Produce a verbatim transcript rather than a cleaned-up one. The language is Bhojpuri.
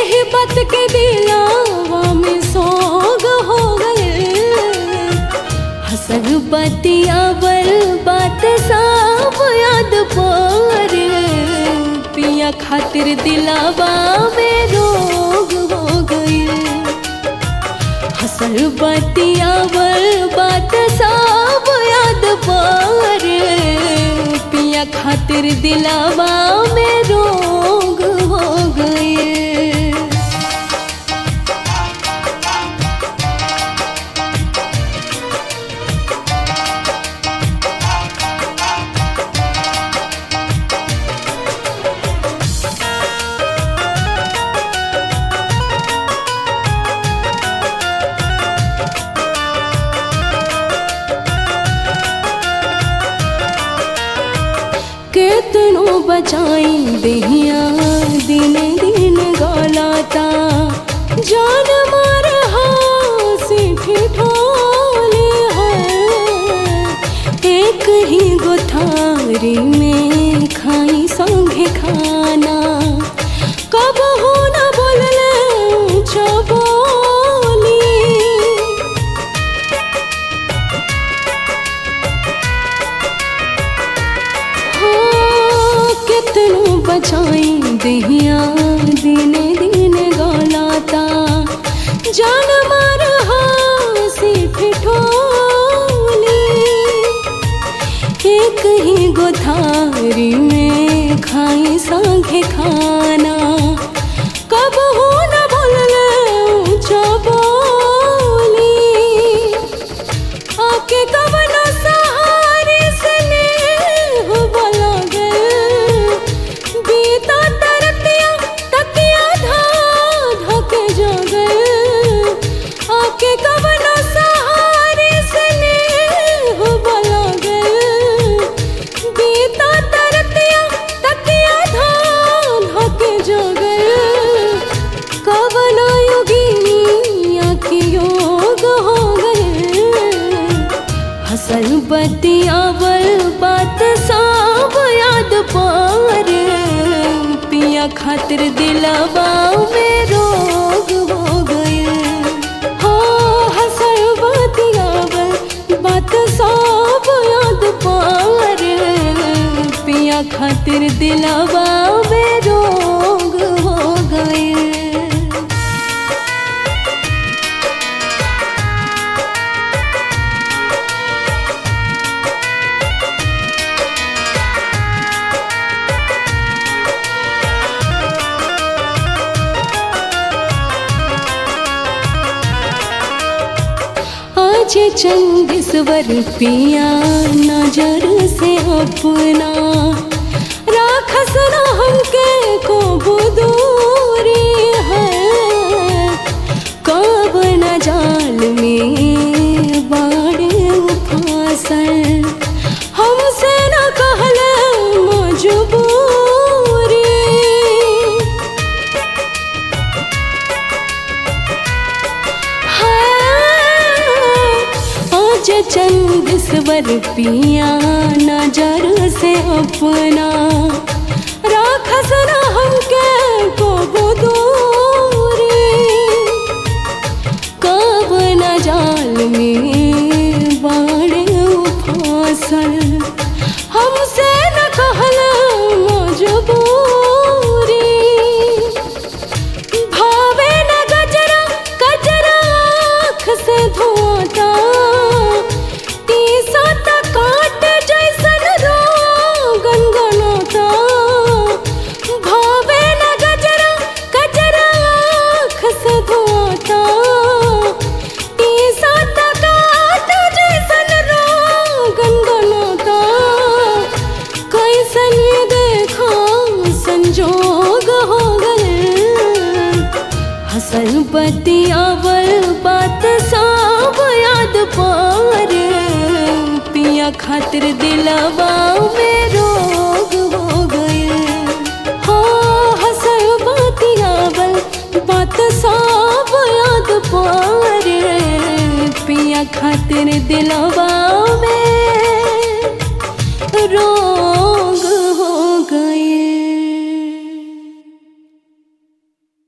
एही बात के दिलावा में सोग हो गए। हंसल बतियावल बात सब याद पर पिया खातिर दिलावा में रोग हो गए। हंसल बतियावल बात सब याद पर पिया खातिर दिलावा में रोग हो गए। केतनो बचाई देहिया दिन दिन गलाता। जान मार हासी ठिठोले है। एक ही गोथारी में खाई संगे खाना। कब हो न बोलले चबोली। कितनो बचाई देहिया दिन दिन गलाता। जान मार हासी ठिठोली। एक ही गोथारी में खाई संगे खाना। कब हो न बोलले चबोली। आके कब न सहारे से नेह बला गए। बीता तरतिया तकिया धा धके जो गए। आके कब न सहारे से नेह बला गए। बीता तरतिया तकिया धा धके जो गए। कब न योगिनी के योग हो गए। हंसल बतियावल बात सब याद पर पिया खातिर दिलावा में रोग हो गए। हो हंसल बतियावल बात सब याद पर पिया खातिर दिलावा में रोग हो गए। आज चंदेश्वर पिया नजर से अपना। राखस न हमके को दूरी है। कब न जाल में बाड़े फासल। हमसे न कहले मजबूरी। चंदेश्वर पिया नजर से अपना। राखस न हमके को दूरी। कब न जाल में बाड़े फासल। हमसे न कहले मजबूरी। भावे न गजरा गजरा आँख से धोता। काट जैसन रो गनगनाता। भावे न गजरा गजरा आँख से धोता। तीसा काट जैसन रो गनगनाता। कैसन देखा संजोग हो गए। हंसल बतियावल बात सब याद पर पिया खातिर दिलावा में रोग हो गए। हो हंसल बतियावल बात सब याद पर पिया खातिर दिलावा